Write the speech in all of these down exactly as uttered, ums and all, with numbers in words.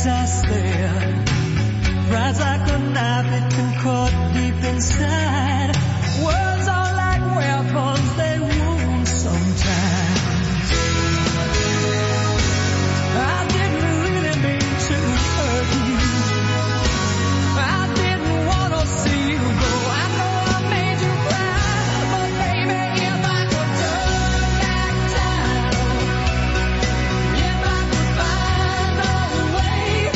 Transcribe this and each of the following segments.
as I stare. Pride's like a knife, it can cut deep inside. Words are like weapons, they wound sometimes. I didn't really mean to hurt you. I didn't want to see you go. I know I made you cry, but baby, if I could turn back time, if I could find a way,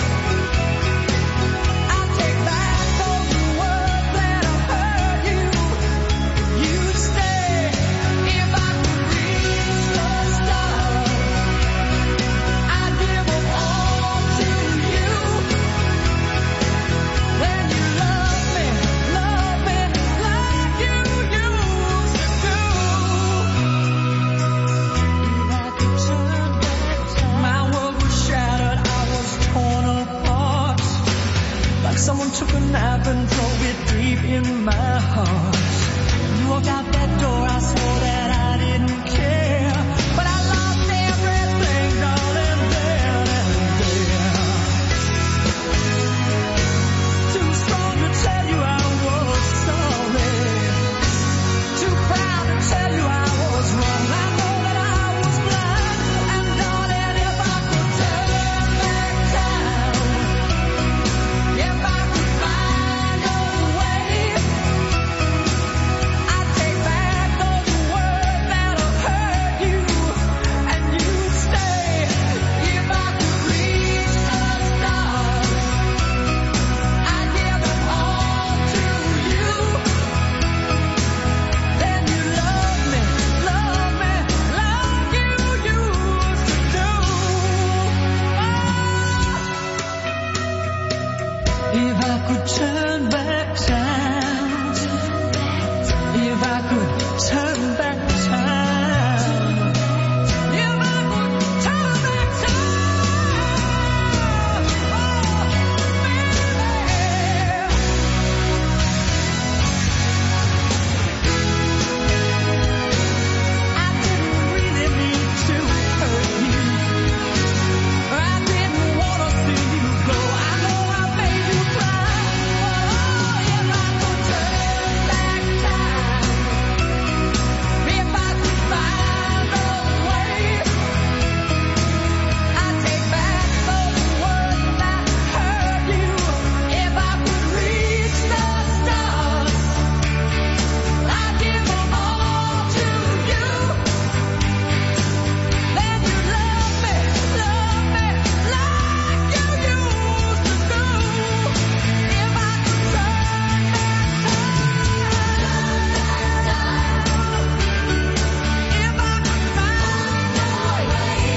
I'd take back those words that have hurt you. You'd stay if I could reach the stars. I'd give them all to you. Then you love me, love me like you used to do. If I could turn back time, my world was shattered, I was torn apart. Like someone took a knife and drove it deep in my heart. You walked out that door, I swore that I didn't care. But I lost everything, darling, then and there. Too strong to tell you I was sorry. Too proud to tell you I was wrong. I know that I was blind. And darling, if I could turn back time, if I could find a way, I'd take back those words that have hurt you. And you'd stay if I could reach the stars. I'd give them all to you. Then you love me, love me like you used to do. If I could turn back time, if I could turn back time, if I could turn back time, oh, baby. I didn't really mean to hurt you. I didn't want to see you go. I know I made you cry. Oh, if I could turn back time, if I could find a way, I'd take back those words that hurt you. If I could reach the stars, I'd give them all to you. Then you love me, love me like you used to do. If I could turn back time, if I could find a way,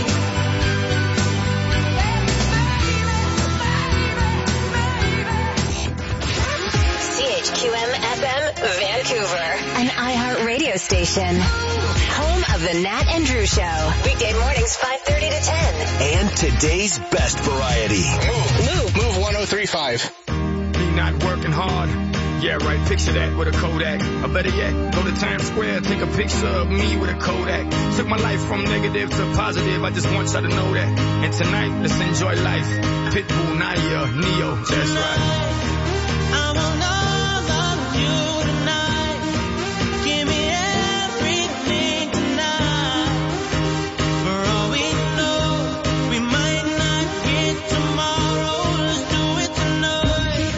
baby, baby, baby. C H Q M F M Vancouver, an iHeartRadio station. Home of the Nat and Drew Show. Weekday mornings five thirty to ten. And today's best variety. Move. Move one oh three point five. Me not working hard. Yeah, right, picture that with a Kodak. Or better yet, go to Times Square, take a picture of me with a Kodak. Took my life from negative to positive, I just want y'all to know that. And tonight, let's enjoy life. Pitbull, Nadia, Neo, that's right. I will not love you tonight. Give me everything tonight. For all we know, we might not get tomorrow. Let's do it tonight.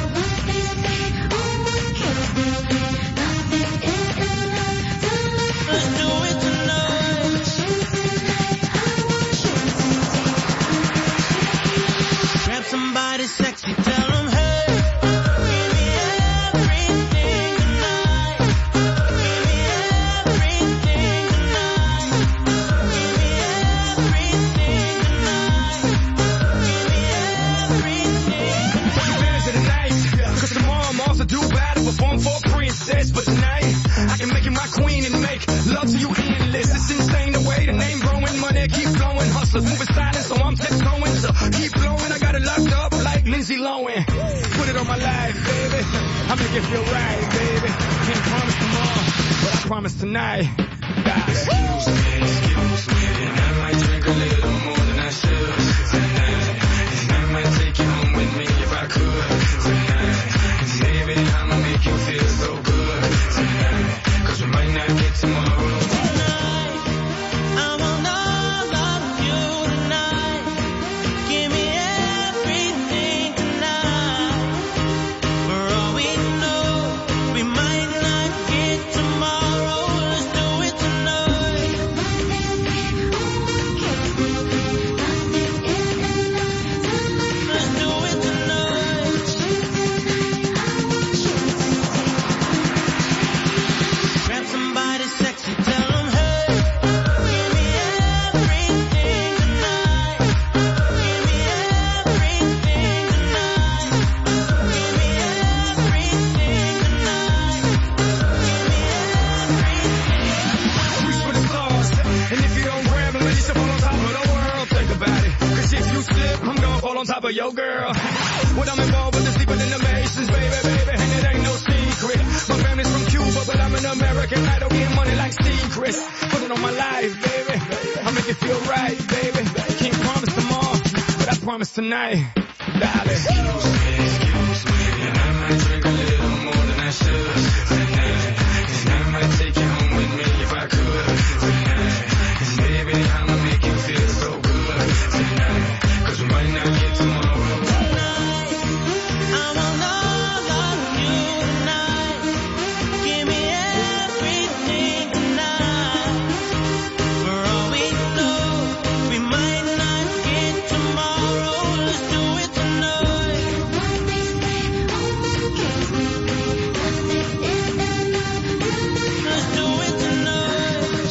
Let's do it tonight. Grab somebody sexy, tell them, hey, give me everything tonight. Give me everything tonight. Give me everything tonight. Give me everything. Take advantage of the night, cause tomorrow I'm also due battle, perform for a princess. But tonight, I can make you my queen and make love to you endless. It's insane the way the name growing, money keep flowing. Hustlers moving silent, so I'm tiptoeing. So keep blowing, I got it locked up like Lindsay Lohan. Put it on my life, baby. I make it feel right, baby. Can't promise tomorrow, but I promise tonight. God. Excuse me, excuse me, and I might drink a little more than I should tonight. And I might take you not get tomorrow. Top of your girl. What I'm involved with is deeper than the Masons, baby, baby, and it ain't no secret. My family's from Cuba, but I'm an American idol, getting money like secrets. Put it on my life, baby. I make it feel right, baby. Can't promise tomorrow, but I promise tonight, darling. Excuse me, excuse me, and I might drink a little more than I should tonight, and I might take you home with me if I could tonight, and baby, I'ma make you feel so good tonight. We might not get tomorrow. Tonight, I want all of you tonight. Give me everything tonight. For all we know, we might not get tomorrow. Let's do it tonight. Let's do it tonight.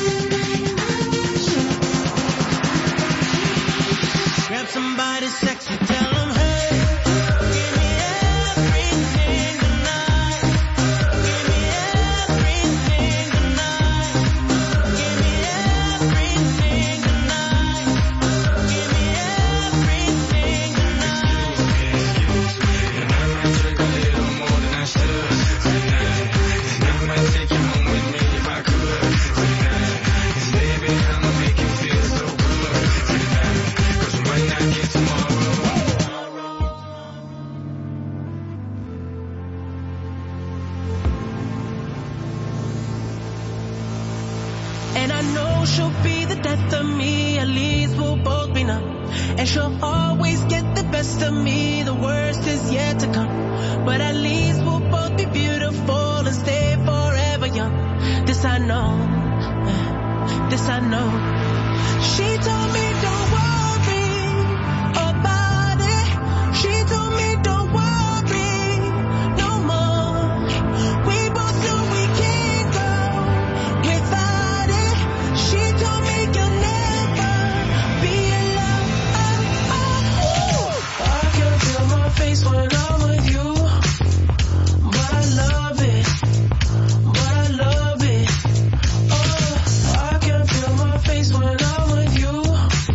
Grab somebody sexy, tell them, hey, give me everything tonight. Give me everything tonight. Give me everything tonight. Give me everything tonight. Excuse me, and I might drink a little more than I should tonight, and I might take you home with me if I could tonight, and baby, I'ma make you feel so good tonight, 'cause we might not get tomorrow. And I know she'll be the death of me, at least we'll both be numb. And she'll always get the best of me, the worst is yet to come. But at least we'll both be beautiful and stay forever young. This I know, this I know. She told me don't worry about it. She told me don't worry no more. We both know we can't go without it. She told me you'll never be alone. I can feel my face when I'm with you, but I love it, but I love it. Oh, I can feel my face when I'm with you.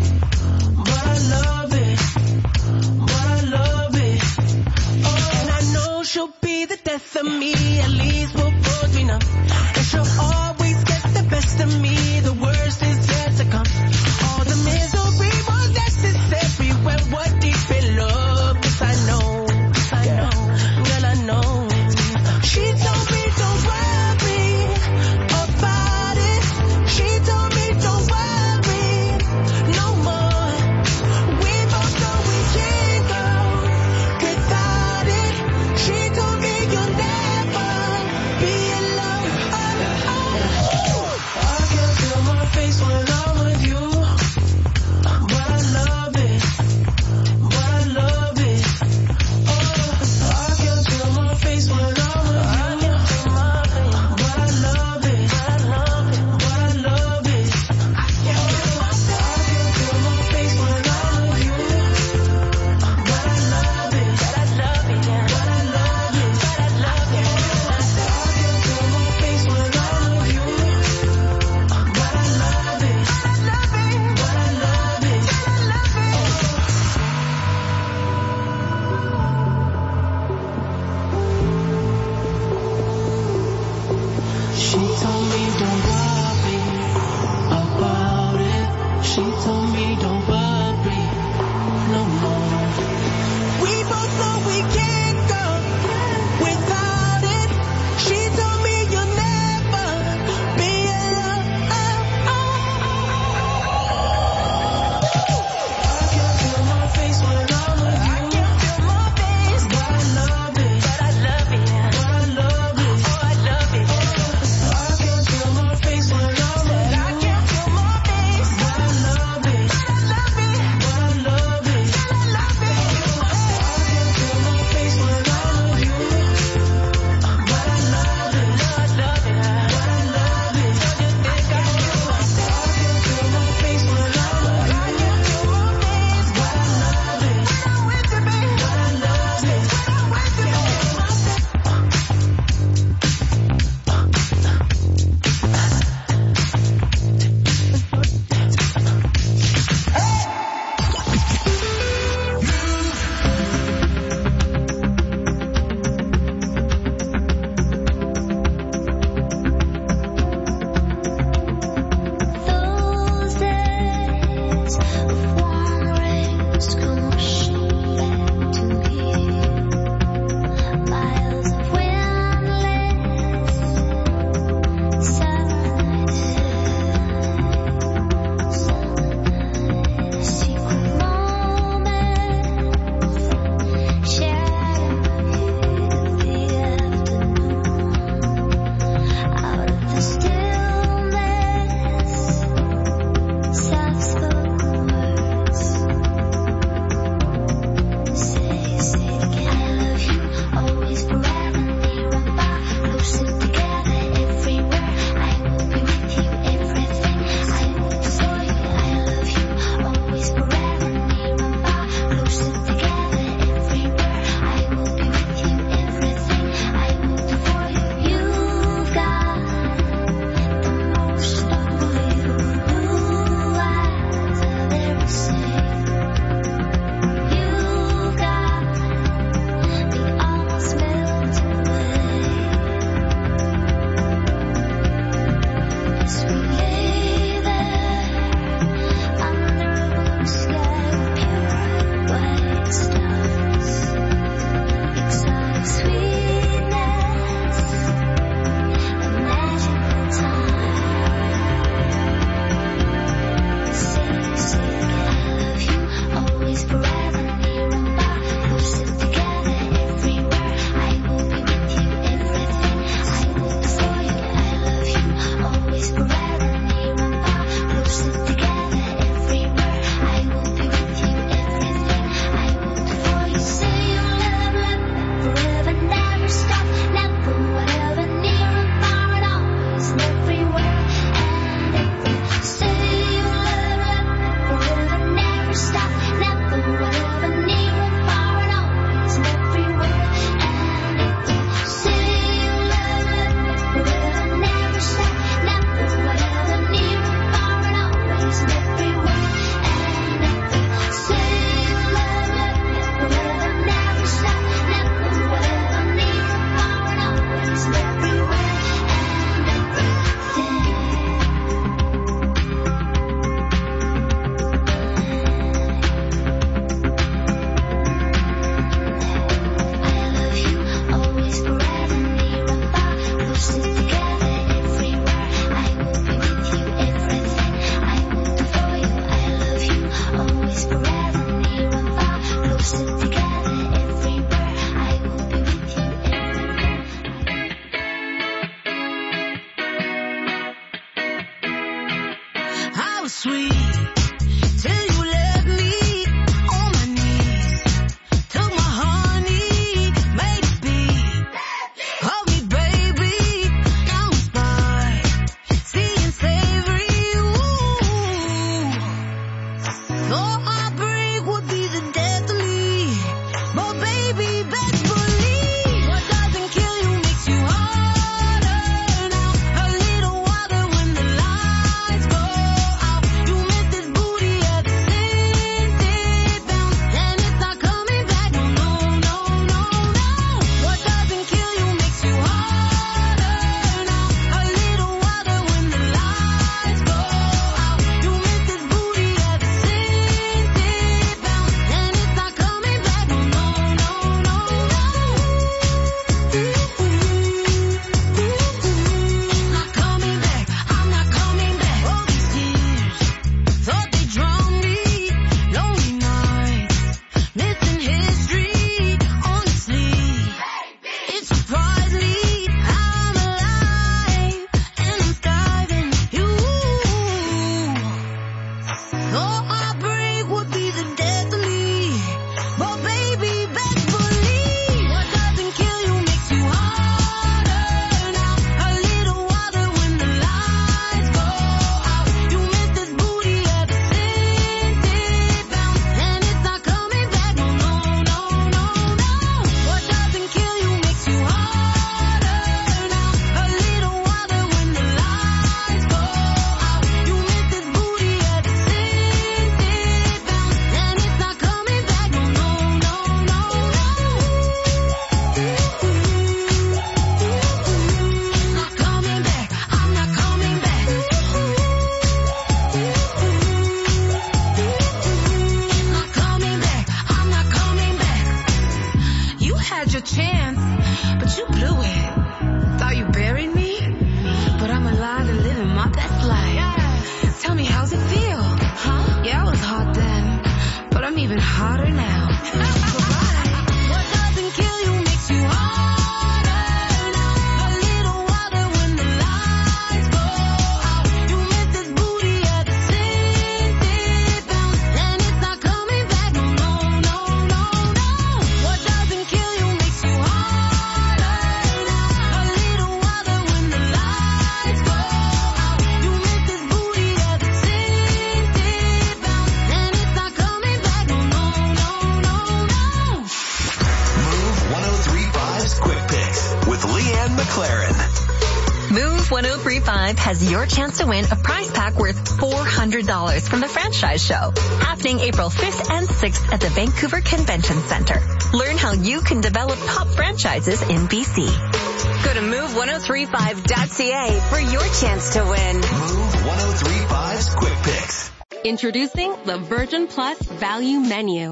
one oh three point five has your chance to win a prize pack worth four hundred dollars from the Franchise Show, happening April fifth and sixth at the Vancouver Convention Center. Learn how you can develop top franchises in B C. Go to move ten thirty-five dot c a for your chance to win. Move ten thirty-five's Quick Picks. Introducing the Virgin Plus Value Menu.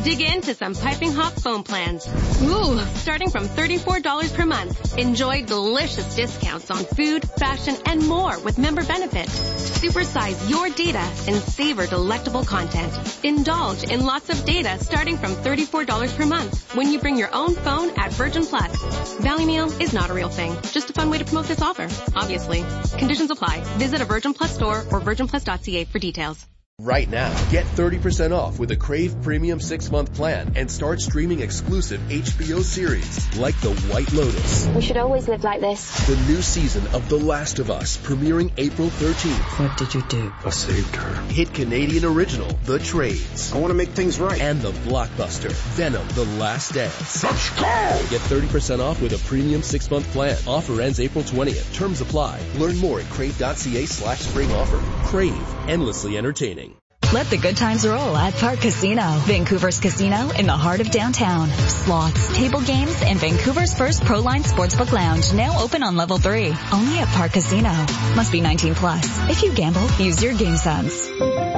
Dig into some Piping Hot phone plans. Ooh, starting from thirty-four dollars per month. Enjoy delicious discounts on food, fashion, and more with member benefits. Supersize your data and savor delectable content. Indulge in lots of data starting from thirty-four dollars per month when you bring your own phone at Virgin Plus. Value Meal is not a real thing, just a fun way to promote this offer, obviously. Conditions apply. Visit a Virgin Plus store or virgin plus dot c a for details. Right now, get thirty percent off with a Crave Premium six-month plan and start streaming exclusive H B O series like The White Lotus. We should always live like this. The new season of The Last of Us, premiering April thirteenth. What did you do? I saved her. Hit Canadian original, The Trades. I want to make things right. And the blockbuster, Venom, The Last Dance. Let's go! Get thirty percent off with a premium six-month plan. Offer ends April twentieth. Terms apply. Learn more at crave.ca slash spring offer. Crave, endlessly entertaining. Let the good times roll at Park Casino, Vancouver's casino in the heart of downtown. Slots, table games, and Vancouver's first Proline Sportsbook Lounge, now open on level three. Only at Park Casino. Must be nineteen plus. If you gamble, use your game sense.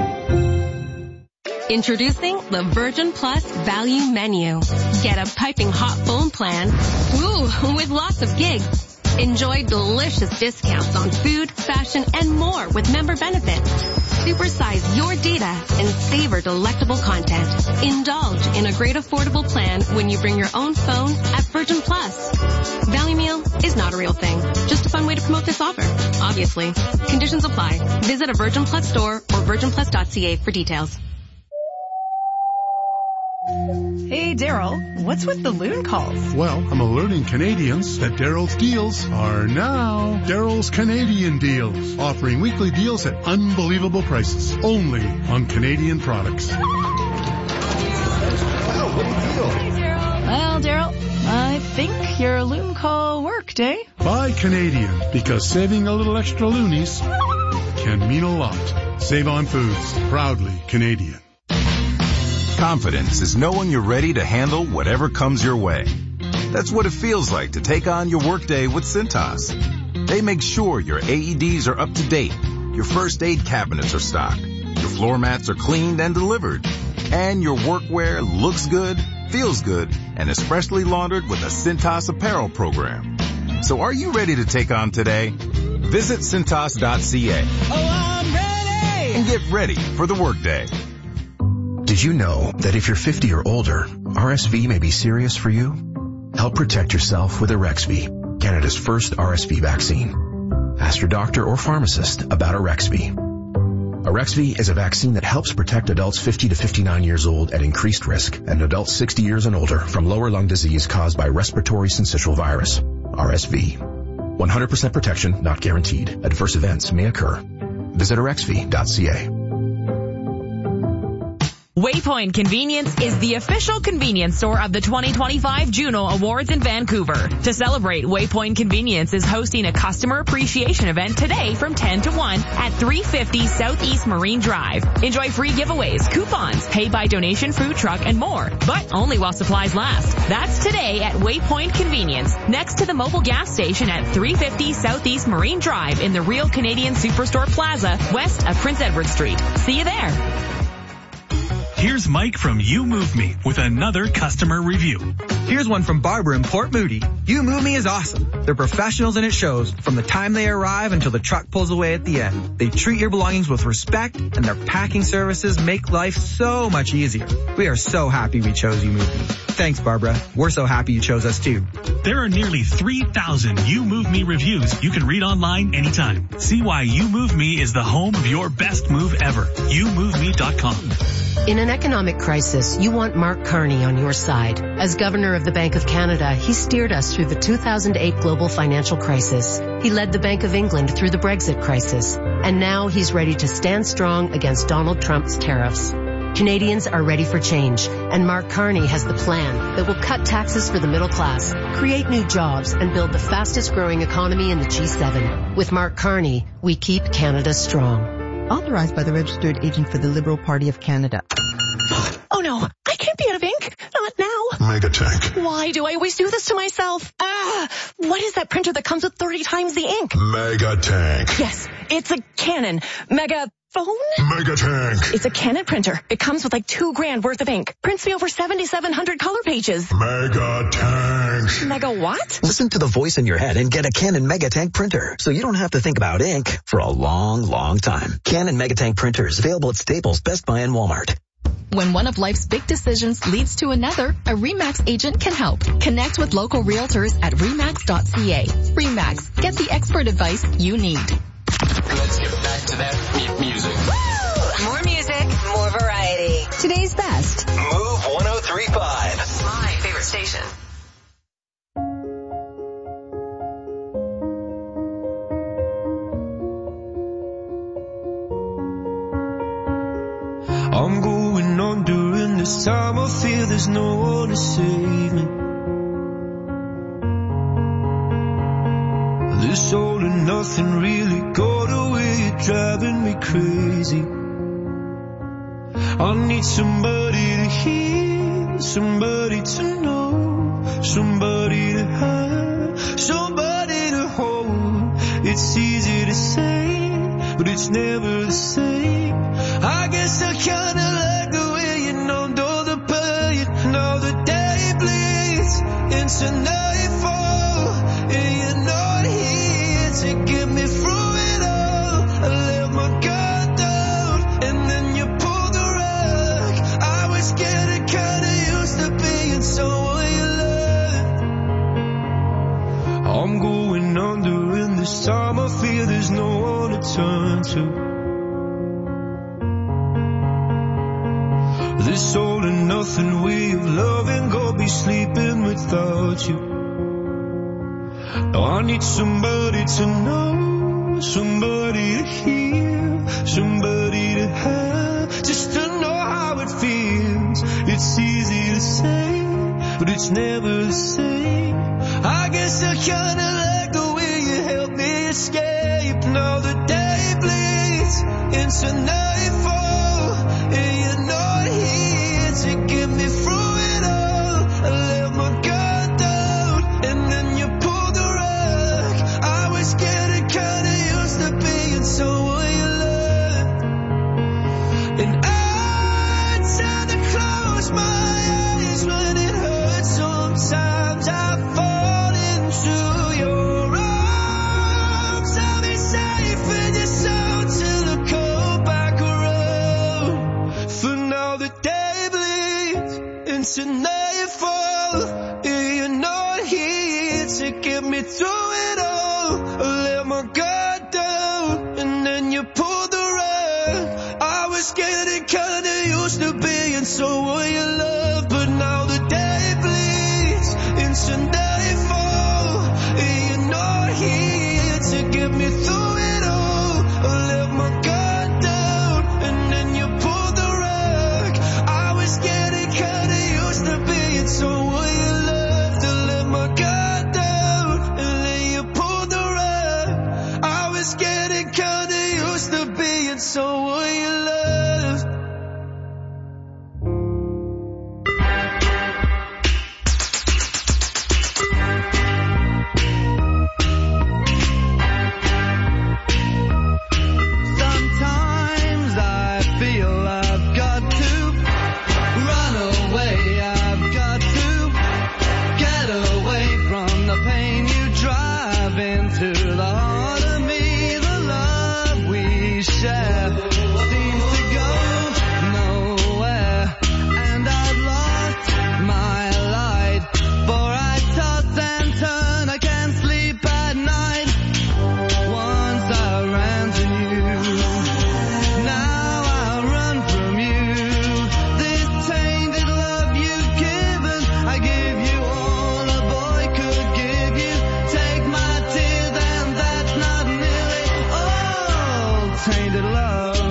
Introducing the Virgin Plus Value Menu. Get a piping hot phone plan. Ooh, with lots of gigs. Enjoy delicious discounts on food, fashion, and more with member benefits. Supersize your data and savor delectable content. Indulge in a great affordable plan when you bring your own phone at Virgin Plus. Value Meal is not a real thing, just a fun way to promote this offer, obviously. Conditions apply. Visit a Virgin Plus store or virgin plus dot c a for details. Hey, Daryl, what's with the loon calls? Well, I'm alerting Canadians that Daryl's deals are now Daryl's Canadian Deals, offering weekly deals at unbelievable prices, only on Canadian products. Wow, what a deal. Hey, Daryl. Well, Daryl, I think your loon call worked, eh? Buy Canadian, because saving a little extra loonies can mean a lot. Save on Foods, proudly Canadian. Confidence is knowing you're ready to handle whatever comes your way. That's what it feels like to take on your workday with Cintas. They make sure your A E Ds are up to date, your first aid cabinets are stocked, your floor mats are cleaned and delivered, and your workwear looks good, feels good, and is freshly laundered with a Cintas apparel program. So are you ready to take on today? Visit cintas dot c a. Oh, I'm ready! And get ready for the workday. Did you know that if you're fifty or older, R S V may be serious for you? Help protect yourself with Arexvy, Canada's first R S V vaccine. Ask your doctor or pharmacist about Arexvy. Arexvy is a vaccine that helps protect adults fifty to fifty-nine years old at increased risk and adults sixty years and older from lower lung disease caused by respiratory syncytial virus, R S V. one hundred percent protection not guaranteed. Adverse events may occur. Visit arexvy dot c a. Waypoint Convenience is the official convenience store of the twenty twenty-five Juno Awards in Vancouver. To celebrate, Waypoint Convenience is hosting a customer appreciation event today from ten to one at three fifty Southeast Marine Drive. Enjoy free giveaways, coupons, pay by donation food truck, and more, but only while supplies last. That's today at Waypoint Convenience, next to the mobile gas station at three fifty Southeast Marine Drive in the Real Canadian Superstore Plaza, west of Prince Edward Street. See you there. Here's Mike from You Move Me with another customer review. Here's one from Barbara in Port Moody. You Move Me is awesome. They're professionals and it shows from the time they arrive until the truck pulls away at the end. They treat your belongings with respect and their packing services make life so much easier. We are so happy we chose You Move Me. Thanks, Barbara. We're so happy you chose us too. There are nearly three thousand You Move Me reviews you can read online anytime. See why You Move Me is the home of your best move ever. you move me dot com. In an economic crisis, you want Mark Carney on your side. As Governor of the Bank of Canada, he steered us through the two thousand eight global financial crisis. He led the Bank of England through the Brexit crisis. And now he's ready to stand strong against Donald Trump's tariffs. Canadians are ready for change, and Mark Carney has the plan that will cut taxes for the middle class, create new jobs, and build the fastest growing economy in the G seven. With Mark Carney, we keep Canada strong. Authorized by the Registered Agent for the Liberal Party of Canada. Oh no, I can't be out of ink. Not now. Megatank. Why do I always do this to myself? Ah, what is that printer that comes with thirty times the ink? Megatank. Yes, it's a Canon. Mega phone? Megatank. It's a Canon printer. It comes with like two grand worth of ink. Prints me over seventy-seven hundred color pages. Megatank. Mega what? Listen to the voice in your head and get a Canon Megatank printer, so you don't have to think about ink for a long, long time. Canon Megatank printers available at Staples, Best Buy, and Walmart. When one of life's big decisions leads to another, a RE/MAX agent can help. Connect with local realtors at remax dot c a. RE/MAX. Get the expert advice you need. Let's get back to that music. Woo! More music, more variety. Today's best. Move one oh three point five. My favorite station. I'm going on during this time. I feel there's no one to save me. This all and nothing really got away, driving me crazy. I need somebody to hear, somebody to know, somebody to have, somebody to hold. It's easy to say, but it's never the same. I guess I kinda like the way you numbed all the pain. Now the day bleeds into nightfall, and you're not here to get me through it all. I let my guard down, and then you pulled the rug. I was getting kinda used to being someone you loved. I'm going under, and this time I feel there's no one to turn to. This all and nothing way of loving, go be sleeping without you. Now I need somebody to know, somebody to hear, somebody to have, just to know how it feels. It's easy to say, but it's never the same. I guess I kinda like the way you help me escape. Now the day bleeds into nightfall, and you're not here to get me through it all. I let my guard down, and then you pulled the rug. I was getting kinda used to being someone you loved. And I try to close my eyes when it hurts. Sometimes I fall into your arms. I'll be safe in your soul till I come back around. For now the day bleeds into nightfall, and you're not here to get me through it all. I let my guard down, and then you pulled the rug. I was getting kinda used to being someone you love, but now the day bleeds into nightfall, and you're not here to get me through it all. I let my guard down, and then you pulled the rug. I was getting kinda used to being someone you loved. I let my guard down, and then you pulled the rug. I was getting kinda used to being someone you loved. Sometimes I feel I've got to run away. I've got to get away from the pain you drive into the heart of me. The love we share seems to go nowhere, and I've lost my light, for I toss and turn. I can't sleep at night. Once I ran to you, now I run from you. This tainted love you've given, I give you all a boy could give you. Take my tears and that's not nearly all. Tainted love,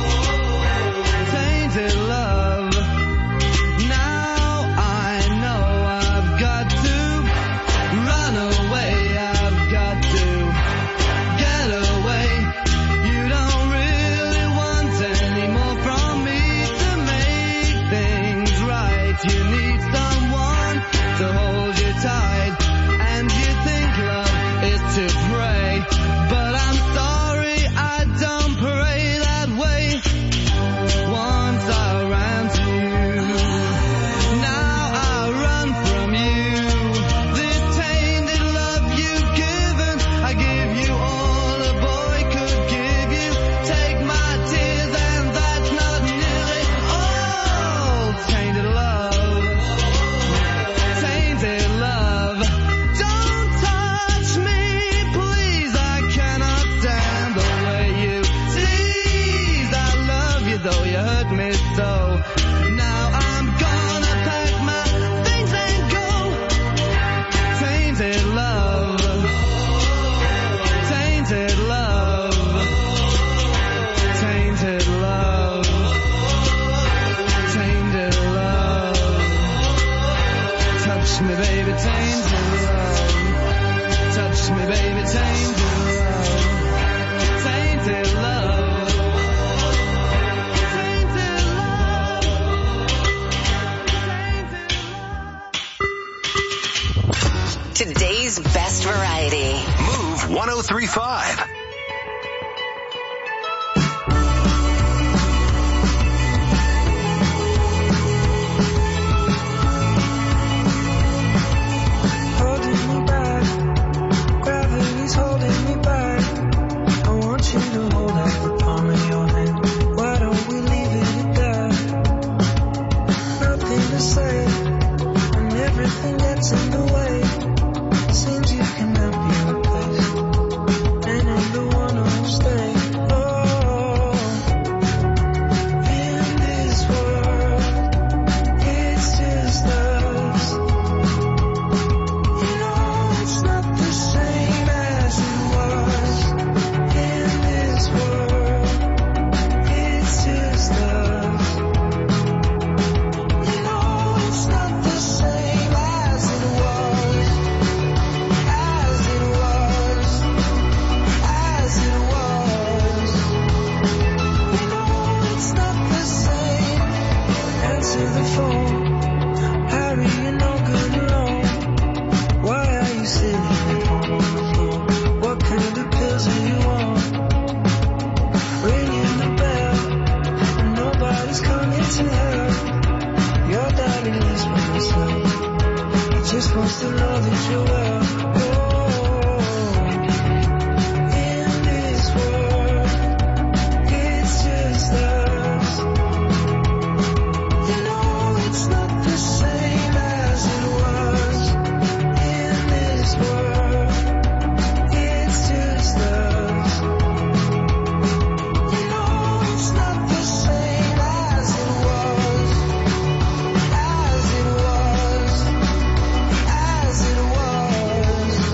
tainted love. Now I know I've got to run away. I've got to get away. You don't really want any more from me to make things right. You need someone to hold you tight, and you think love is to pray, but I'm sorry, I don't pray that way. you hurt me so. Now I'm gonna pack my things and go. Tainted love, tainted love, tainted love, tainted love. Touch me, baby, tainted love. Touch me, baby, tainted love. Tainted love. Tainted love. Today's best variety. Move one oh three point five. Holding me back, gravity's holding me back. I want you to hold out the palm of your hand. Why don't we leave it at that? Nothing to say, and everything gets in the way. Seems you cannot be replaced, and I'm the one who'll stay. Oh, in this world, it's just us. You know it's not the same as it was. In this world, it's just us. You know it's not the same as it was. As it was. As it was. You know it's not the same. Answer the phone. Harry, you're no good alone. Why are you sitting at home on the floor? What kind of pills are you on? Ringing the bell, and nobody's coming to help. Your daddy lives by himself. He just wants to know that you're well. Oh, in this world, it's just us. You know it's not the same as it was. In this world, it's just us. You know it's not the same as it was. As it was. As it was.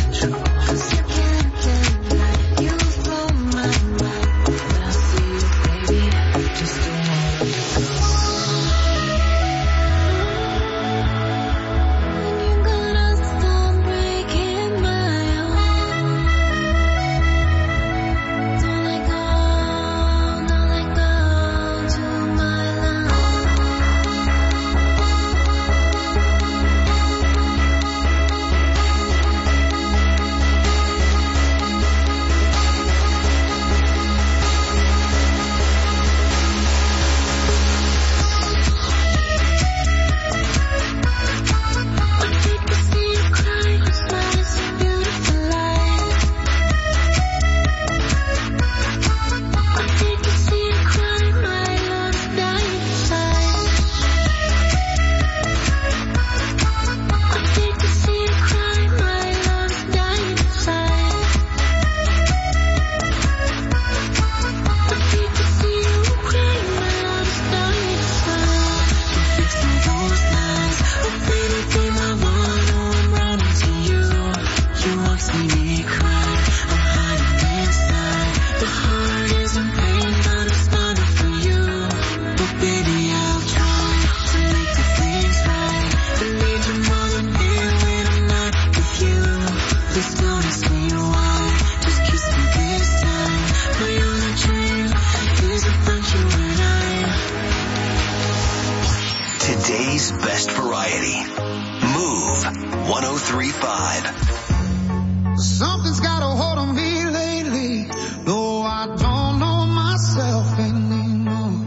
Today's best variety. Move one oh three point five. Something's got a hold on me lately, though I don't know myself anymore.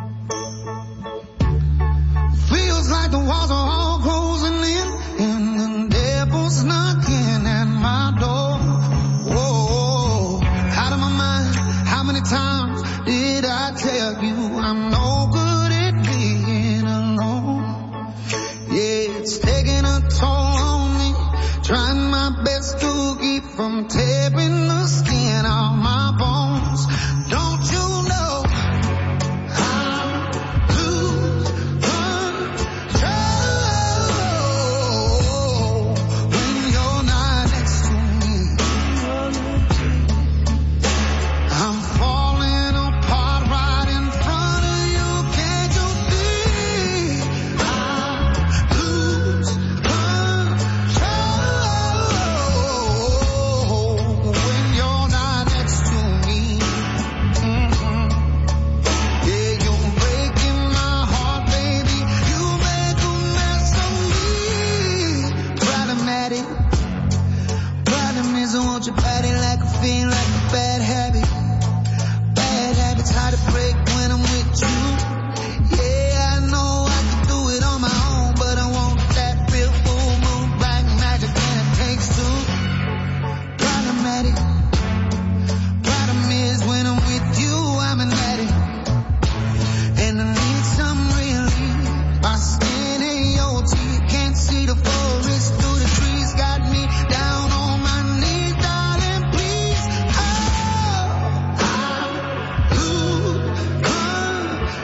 Feels like the walls are all closing in, and the devil's knocking at my door. Whoa, out of my mind, how many times did I tell you I'm no good at being alone? Yeah, it's taking a toll on me, trying my best to keep from tearing the skin off my bones. Don't you know I lose control when you're not next to me? I'm falling apart right in front of you. Can't you see? I lose control when you're not next to me. Mhm. Yeah, you're breaking my heart, baby. You make a mess of me. Problematic. Problem is I want your body like a fiend, like a bad habit. Bad habits hard to break when I'm with you. Yeah, I know I can do it on my own, but I want that real full moon black magic, and it takes two. Problematic. Problem is when I'm with you, I'm an addict, and I need some relief. My skin and your teeth can't see the forest through the trees. Got me down on my knees, darling, please. Oh, I lose control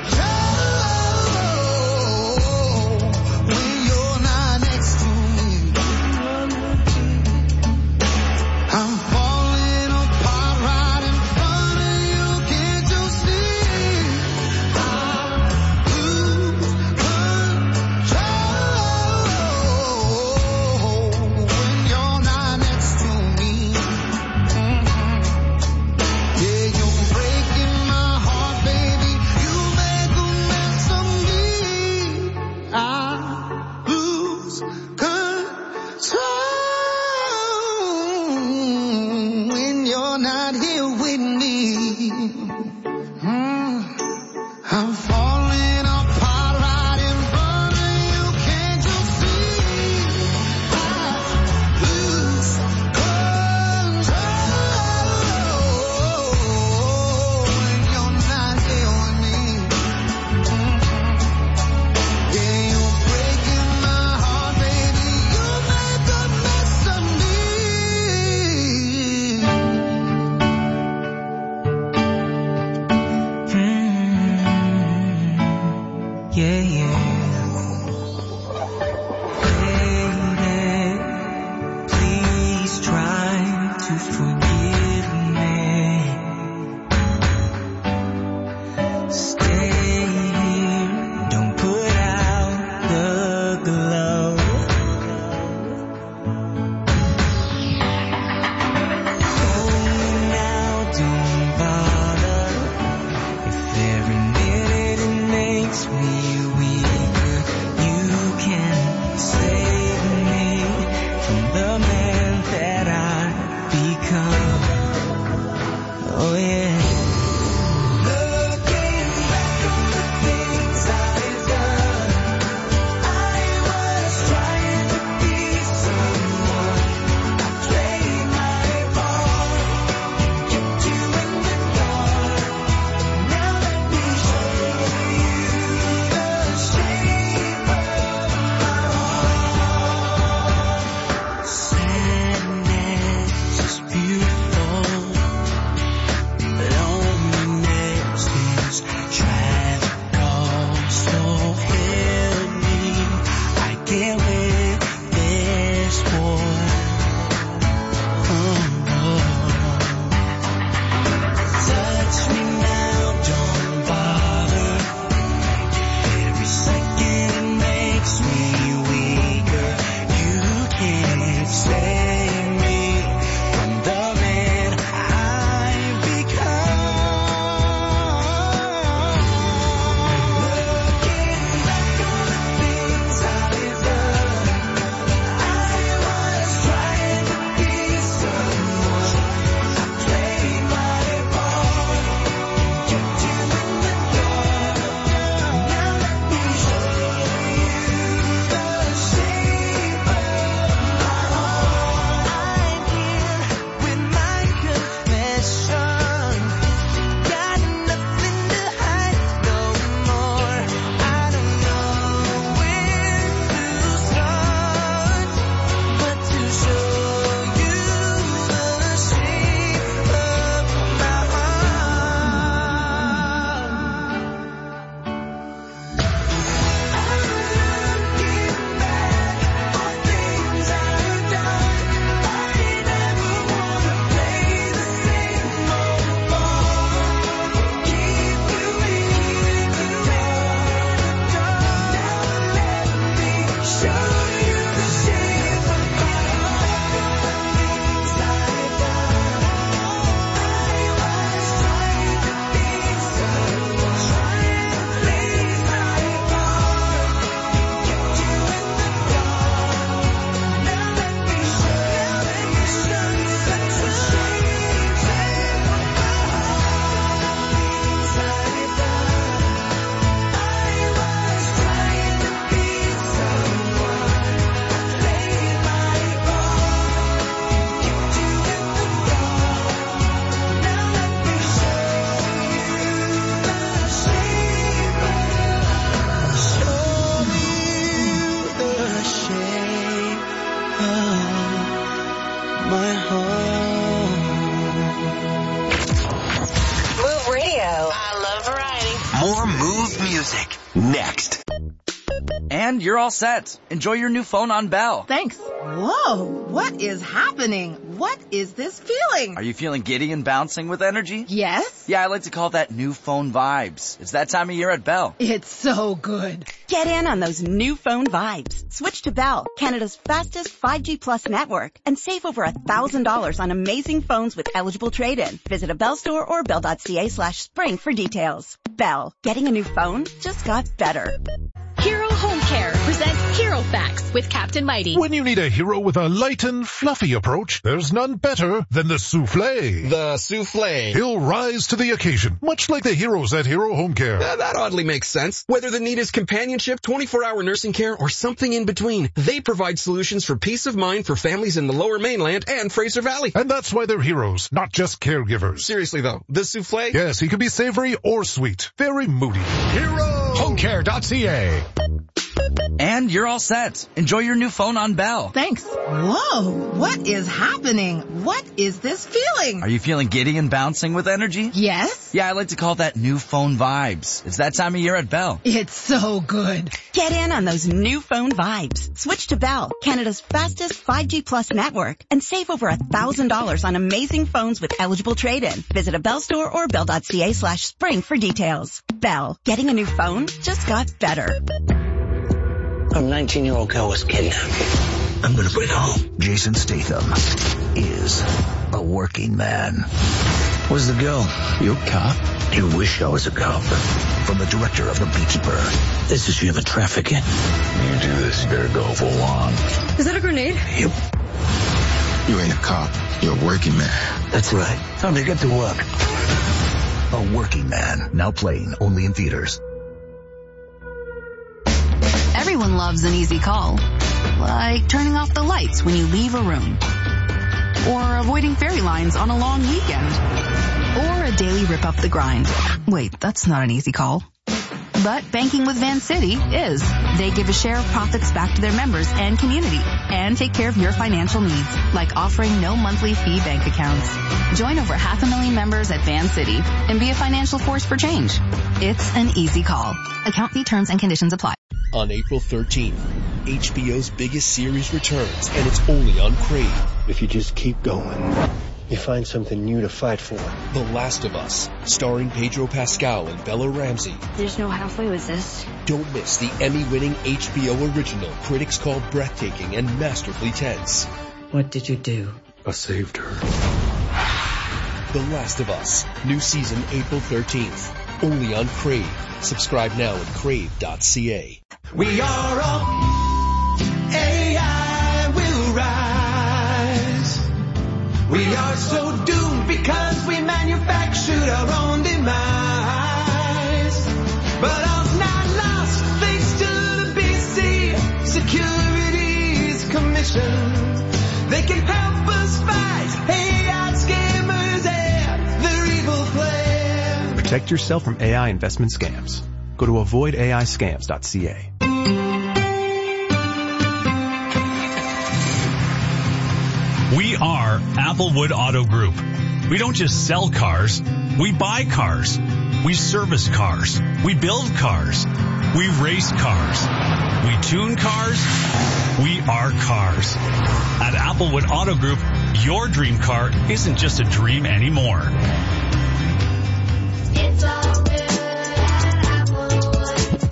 my home. Move Radio. I love variety. More Move music next. And you're all set. Enjoy your new phone on Bell. Thanks. Whoa, what is happening? What is this feeling? Are you feeling giddy and bouncing with energy? Yes. Yeah, I like to call that new phone vibes. It's that time of year at Bell. It's so good. Get in on those new phone vibes. Switch to Bell, Canada's fastest five G plus network, and save over one thousand dollars on amazing phones with eligible trade-in. Visit a Bell store or bell.ca slash spring for details. Bell, getting a new phone just got better. Hero Home Care presents Hero Facts with Captain Mighty. When you need a hero with a light and fluffy approach, there's none better than the souffle. The souffle. He'll rise to the occasion, much like the heroes at Hero Home Care. Uh, that oddly makes sense. Whether the need is companionship, twenty-four hour nursing care, or something in between, they provide solutions for peace of mind for families in the Lower Mainland and Fraser Valley. And that's why they're heroes, not just caregivers. Seriously though, the souffle? Yes, he can be savory or sweet. Very moody. Hero! homecare dot c a. And you're all set. Enjoy your new phone on Bell. Thanks. Whoa, what is happening? What is this feeling? Are you feeling giddy and bouncing with energy? Yes. Yeah, I like to call that new phone vibes. It's that time of year at Bell. It's so good. Get in on those new phone vibes. Switch to Bell, Canada's fastest five G plus network, and save over one thousand dollars on amazing phones with eligible trade-in. Visit a Bell store or bell.ca slash spring for details. Bell, getting a new phone just got better. A nineteen-year-old girl was kidnapped. I'm gonna bring her home. Jason Statham is a working man. Where's the girl? You a cop? You wish I was a cop. From the director of The Beekeeper. This is human trafficking. You do this, you better go for long. Is that a grenade? Yep. You ain't a cop. You're a working man. That's right. Time to get to work. A Working Man. Now playing only in theaters. Everyone loves an easy call, like turning off the lights when you leave a room, or avoiding fairy lines on a long weekend, or a daily rip up the grind. Wait, that's not an easy call. But banking with Vancity is. They give a share of profits back to their members and community and take care of your financial needs, like offering no monthly fee bank accounts. Join over half a million members at Vancity and be a financial force for change. It's an easy call. Account fee terms and conditions apply. On April thirteenth, H B O's biggest series returns, and it's only on Crave. If you just keep going, you find something new to fight for. The Last of Us, starring Pedro Pascal and Bella Ramsey. There's no halfway with this. Don't miss the Emmy-winning H B O original critics call breathtaking and masterfully tense. What did you do? I saved her. The Last of Us, new season April thirteenth, only on Crave. Subscribe now at crave dot c a. We are all A I will rise. We are so doomed because we manufactured our own demise. But all's not lost thanks to the B C Securities Commission. They can help us fight A I scammers and their evil plan. Protect yourself from A I investment scams. Go to avoid A I scams dot c a. We are Applewood Auto Group. We don't just sell cars, we buy cars. We service cars. We build cars. We race cars. We tune cars. We are cars. At Applewood Auto Group, your dream car isn't just a dream anymore. It's all good at Applewood.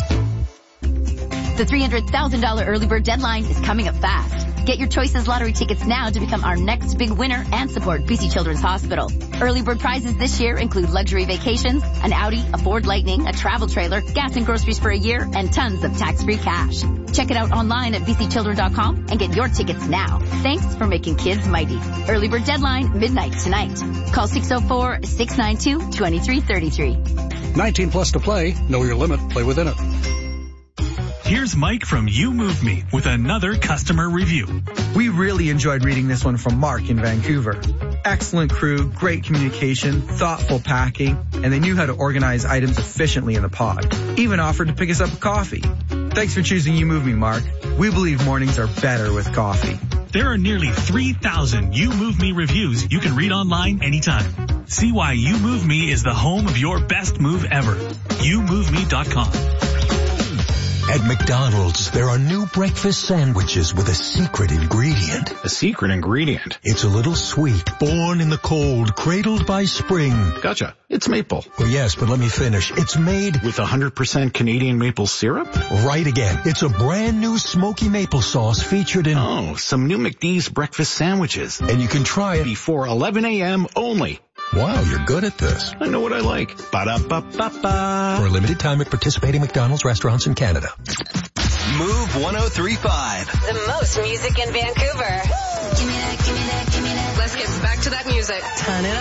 The three hundred thousand dollars early bird deadline is coming up fast. Get your Choices Lottery tickets now to become our next big winner and support B C Children's Hospital. Early bird prizes this year include luxury vacations, an Audi, a Ford Lightning, a travel trailer, gas and groceries for a year, and tons of tax-free cash. Check it out online at b c children dot com and get your tickets now. Thanks for making kids mighty. Early bird deadline, midnight tonight. Call six oh four, six nine two, two three three three. nineteen plus to play. Know your limit. Play within it. Here's Mike from You Move Me with another customer review. We really enjoyed reading this one from Mark in Vancouver. Excellent crew, great communication, thoughtful packing, and they knew how to organize items efficiently in the pod. Even offered to pick us up a coffee. Thanks for choosing You Move Me, Mark. We believe mornings are better with coffee. There are nearly three thousand You Move Me reviews you can read online anytime. See why You Move Me is the home of your best move ever. you move me dot com. At McDonald's, there are new breakfast sandwiches with a secret ingredient. A secret ingredient? It's a little sweet, born in the cold, cradled by spring. Gotcha. It's maple. Well, yes, but let me finish. It's made with one hundred percent Canadian maple syrup? Right again. It's a brand new smoky maple sauce featured in... Oh, some new McD's breakfast sandwiches. And you can try it before eleven a.m. only. Wow, you're good at this. I know what I like. Ba-da-ba-ba-ba. For a limited time at participating McDonald's restaurants in Canada. Move one oh three point five. The most music in Vancouver. Give me that, give me that, give me that. Let's get back to that music. Turn it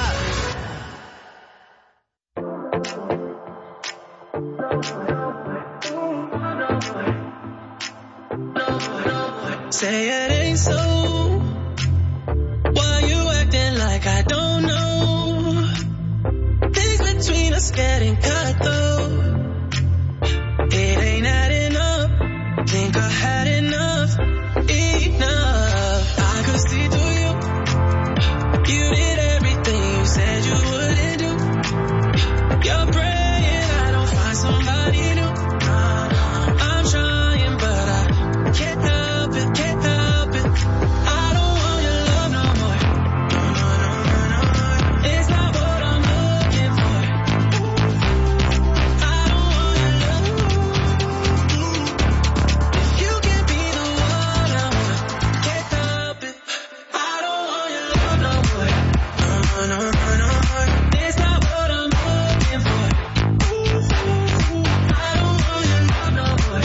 up. Say it ain't so. Why you acting like I don't know? Things between us getting cut though. It ain't adding up. Think I had enough, enough. I could see through you. You did everything you said you wouldn't do. You're praying I don't find somebody new. I'm trying but I can't help it, can't help it. I don't want your love no more. No, no, no, no, no. It's not what I'm looking for. I don't want your love. If you can be the one I want, can't help it. I don't want your love no more. No, no, no, no, no. It's not what I'm looking for. I don't want your love no more.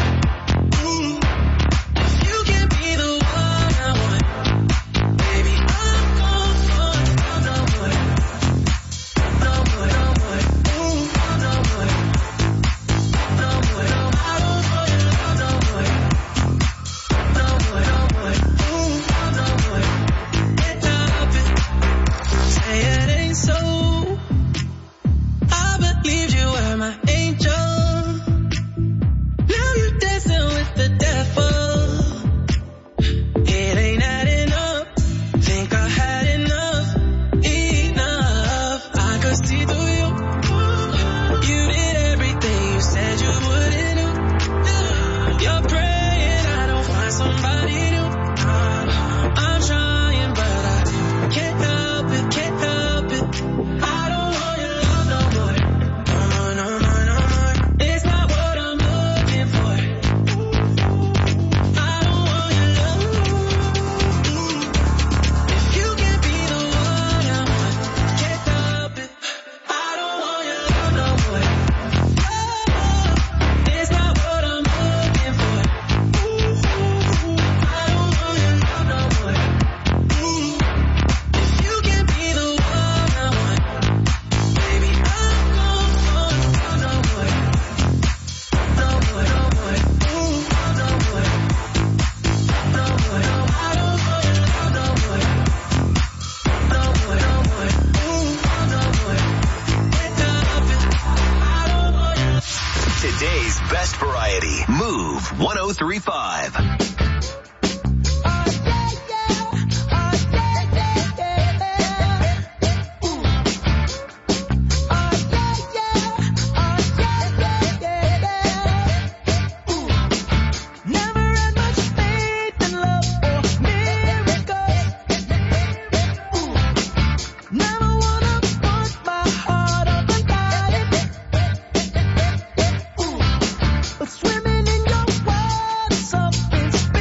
If you can be the one I want, baby, I'm gone for no more. No more, no more. No more. No more, no. I don't want your love no more. No more, no more. No more. Can't help it. Say it ain't so. I believed you were my angel. Now you're dancing with the devil. It ain't adding up. Think I had enough, enough. I could see through you. You did everything you said you wouldn't do. You're praying I don't find somebody new. I'm trying but I can't help it, can't help it. I don't want your love no more. No, no, no, no more. It's not what I'm looking for. I don't want your love. If you can be the one I want, can't help it. I don't want your love no more. It's not what I'm looking for. I don't want your love no more. If you can be the one I want, baby, I'm gone for no more. No more, no more. No more. No more, no. I don't want your love no more. No more, no more. No more. Can't help it. I don't want your love. Today's best variety. Move one oh three point five. Never had much faith in love or miracles. Never wanna put my heart up and hide it. But swimming in your world, something's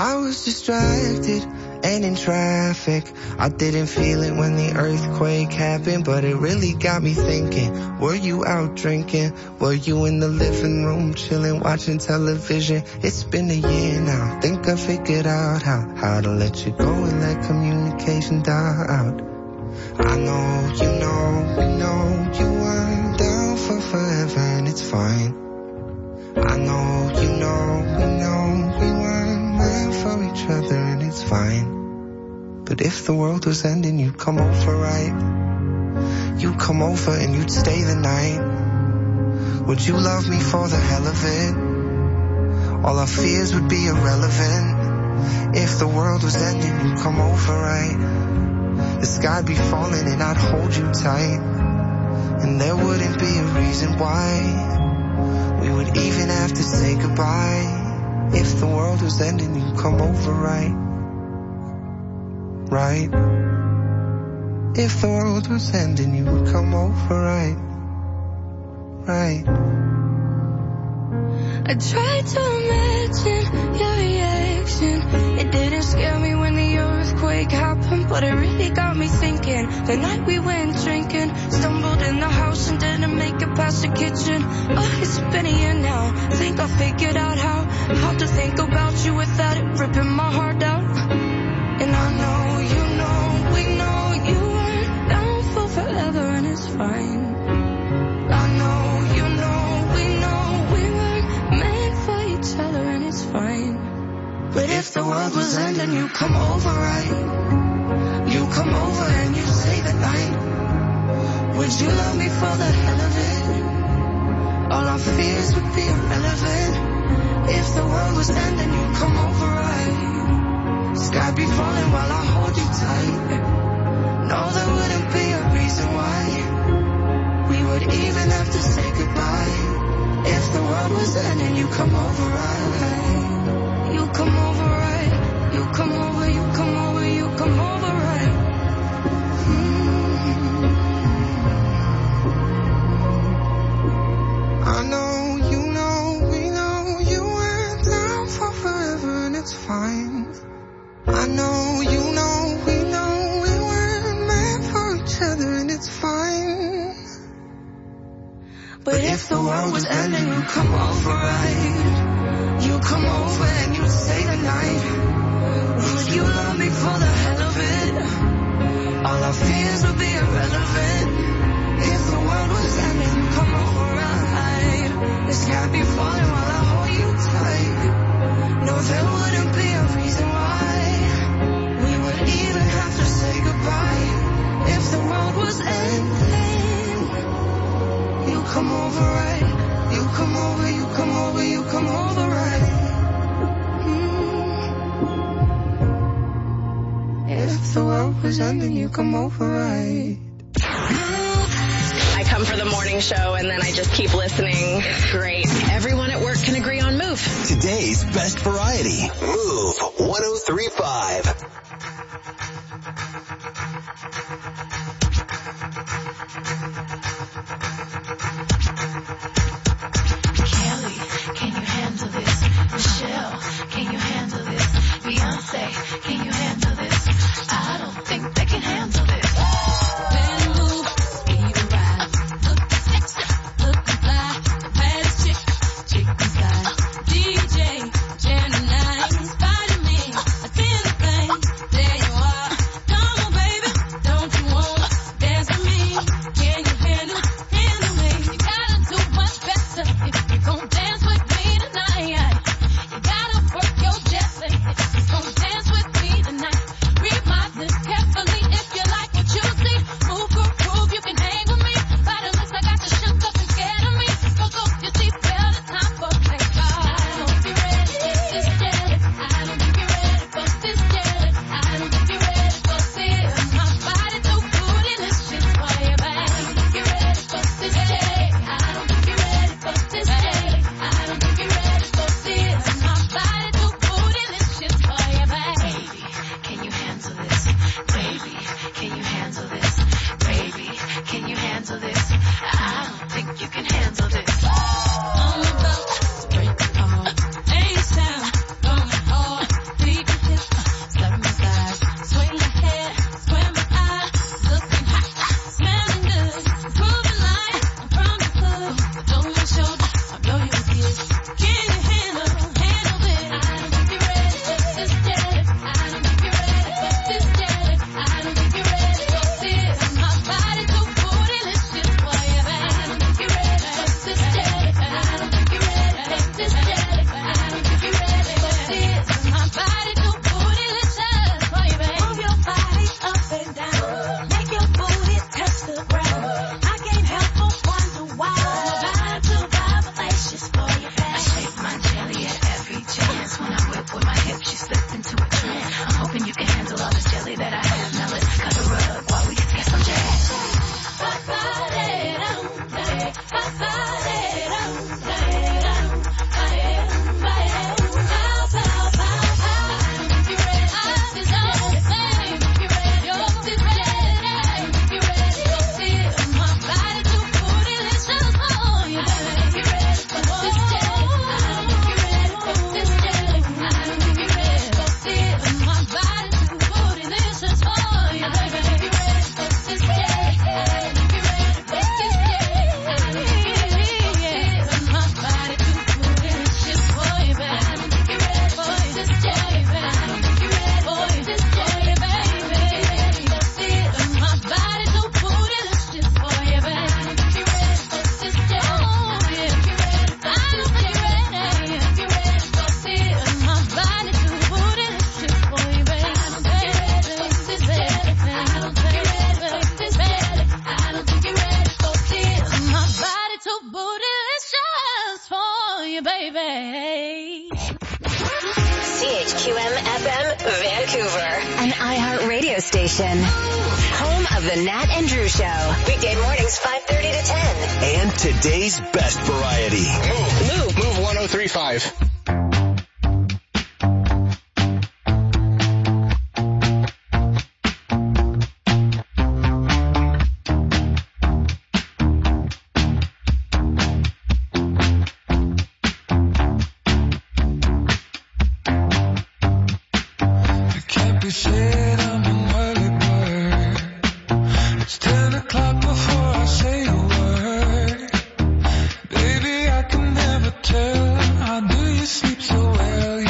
I was distracted and in traffic. I didn't feel it when the earthquake happened, but it really got me thinking. Were you out drinking? Were you in the living room chilling, watching television? It's been a year now. Think I figured out how, how to let you go and let communication die out. I know, you know, we know you weren't down for forever and it's fine. I know, you know, we know we weren't meant for each other and it's fine. But if the world was ending, you'd come over, right? You'd come over and you'd stay the night. Would you love me for the hell of it? All our fears would be irrelevant. If the world was ending, you'd come over, right? The sky'd be falling and I'd hold you tight. And there wouldn't be a reason why we would even have to say goodbye. If the world was ending, you'd come over, right? Right? If the world was ending, you would come over, right? Right? I tried to imagine your reaction. It didn't scare me when the earthquake happened, but it really got me thinking. The night we went drinking, stumbled in the house and didn't make it past the kitchen. Oh, it's been a year now. Think I figured out how, how to think about you without it ripping my heart out. And I know, you know, we know you weren't down for forever and it's fine. I know, you know, we know we weren't meant for each other and it's fine. But if the world was ending, you come over, right? You come over and you stay the night. Would you love me for the hell of it? All our fears would be irrelevant. If the world was ending, you come over, right? Sky be falling while I hold you tight. No, there wouldn't be a reason why we would even have to say goodbye. If the world was ending, you come over, right? You come over, right? You come over, you come over, you come over, right? Mm-hmm. I know, you know, we know you weren't down for forever and it's fine. I know, you know, we know we weren't meant for each other and it's fine. But if the world was ending, you come over, right? You come over and you stay the night. Would you love me for the hell of it? All our fears would be irrelevant. If the world was ending, you come over, right? The sky be falling while I hold you tight. No, there wouldn't be a reason why we would even have to say goodbye. If the world was ending, you come over, right? You come over, you come over, you come over, right? Mm. If the world was ending, you come over, right? I come for the morning show and then I just keep listening. It's great. Everyone at work can agree on Move. Today's best variety. Move one oh three point five. Kelly, can you handle this? Michelle, can you handle this? Beyonce, can you handle this? I don't think they can handle this. Then move, speed and ride. Look sexy, look fly. The baddest chick, chick inside. D J, Gemini, inspiring me. I feel the thing, there you are. Come on, baby, don't you wanna dance with me? Can you handle, handle me? You gotta do much better if you gon' dance with me tonight. You gotta work your jets if you gon' dance with me tonight. Read my lips carefully if you like what you see. Move, groove, groove, you can hang with me. Body looks like I got you shook up and scared of me. Buckle your seatbelt, it's time for takeoff. baby. C H Q M F M Vancouver, an iHeart radio station. Home of the Nat and Drew Show. Weekday mornings five thirty to ten. And today's best variety. Move. Move. Move one oh three point five. Said I'm an early bird. It's ten o'clock before I say